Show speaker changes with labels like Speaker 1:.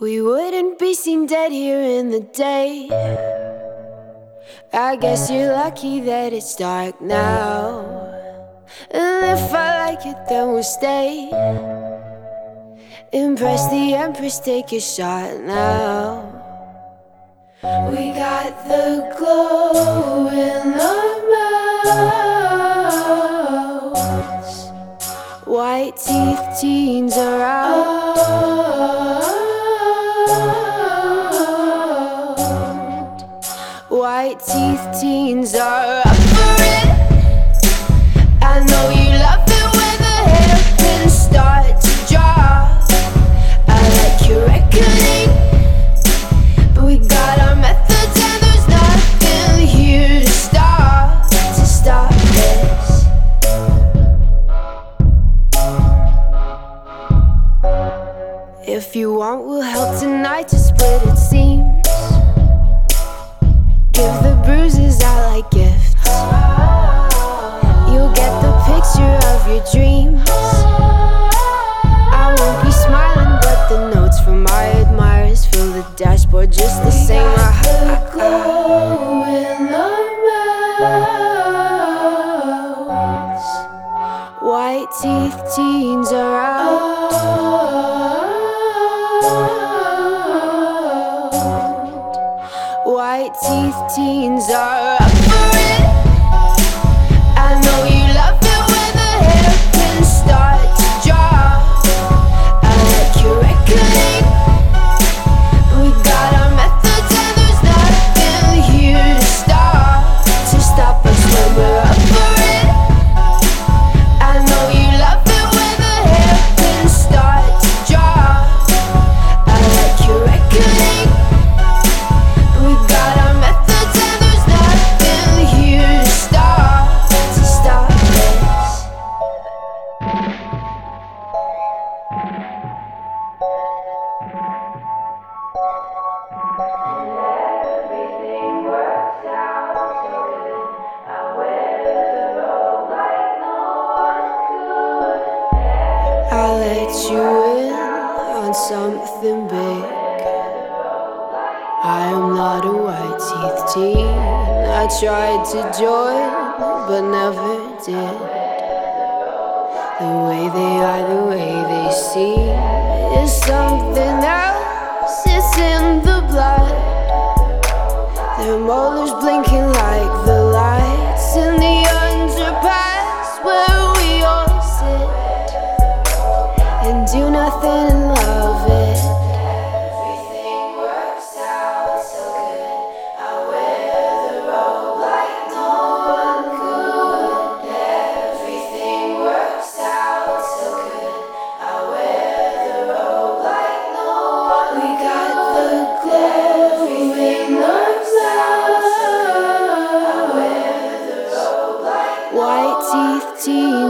Speaker 1: We wouldn't be seen dead here in the day. I guess you're lucky that it's dark now. And if I like it, then we'll stay. Impress the Empress, take a shot now. We got the glow in our mouths. White teeth, teens are out. White teeth, teens are up for it. I know you love it when the hairpins start to drop. I like your reckoning, but we got our methods and there's nothing here to stop this. If you want, we'll help tonight to split it seams. Give the bruises out like gifts. You'll get the picture of your dreams. I won't be smiling, but the notes from my admirers fill the dashboard just the same. We got the glow in our mouths. White teeth, teens are out. White teeth, teens are up for it. I know you love it when the hairpins start to drop. I like your reckoning, but we got our methods and there's nothing here to stop us when we're up for it. I know you love it when the hairpins start to drop. I like your reckoning. We got our methods and there's nothing here to stop this. Everything works out so good. I wear the robe like no one could. I let you in on something big. I am not a white-teeth teen. I tried to join, but never did. The way they are, the way they seem is something else. It's in the blood. Their molars blinking like the lights in the underpass where we all sit and do nothing and love it. White teeth, teeth.